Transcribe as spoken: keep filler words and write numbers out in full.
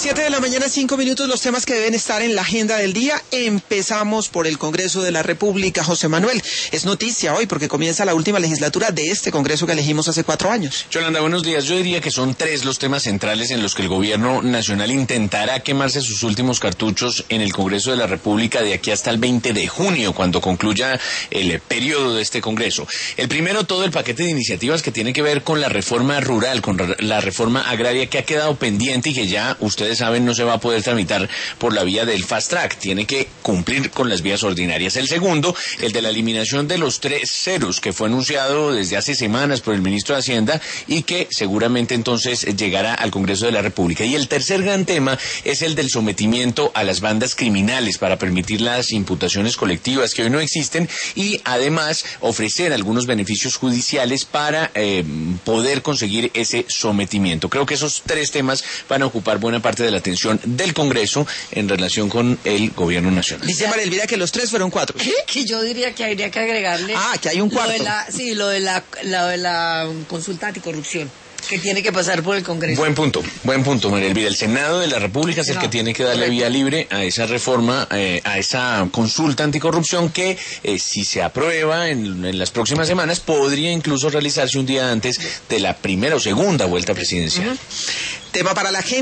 Siete de la mañana, cinco minutos, los temas que deben estar en la agenda del día. Empezamos por el Congreso de la República, José Manuel. Es noticia hoy porque comienza la última legislatura de este Congreso que elegimos hace cuatro años. Yolanda, buenos días. Yo diría que son tres los temas centrales en los que el gobierno nacional intentará quemarse sus últimos cartuchos en el Congreso de la República de aquí hasta el veinte de junio, cuando concluya el periodo de este Congreso. El primero, todo el paquete de iniciativas que tiene que ver con la reforma rural, con la reforma agraria que ha quedado pendiente y que ya ustedes saben no se va a poder tramitar por la vía del fast track, tiene que cumplir con las vías ordinarias. El segundo, el de la eliminación de los tres ceros que fue anunciado desde hace semanas por el ministro de Hacienda y que seguramente entonces llegará al Congreso de la República. Y el tercer gran tema es el del sometimiento a las bandas criminales para permitir las imputaciones colectivas que hoy no existen y además ofrecer algunos beneficios judiciales para eh, poder conseguir ese sometimiento. Creo que esos tres temas van a ocupar buena parte de la atención del Congreso en relación con el gobierno nacional. Dice María Elvira que los tres fueron cuatro. Que yo diría que habría que agregarle... Ah, que hay un cuarto. Lo de la, sí, lo de la, lo de la consulta anticorrupción, que tiene que pasar por el Congreso. Buen punto, buen punto, María Elvira. El Senado de la República es el no, que tiene que darle correcto. vía libre a esa reforma, eh, a esa consulta anticorrupción que, eh, si se aprueba en, en las próximas semanas, podría incluso realizarse un día antes de la primera o segunda vuelta presidencial. Uh-huh. Tema para la gente.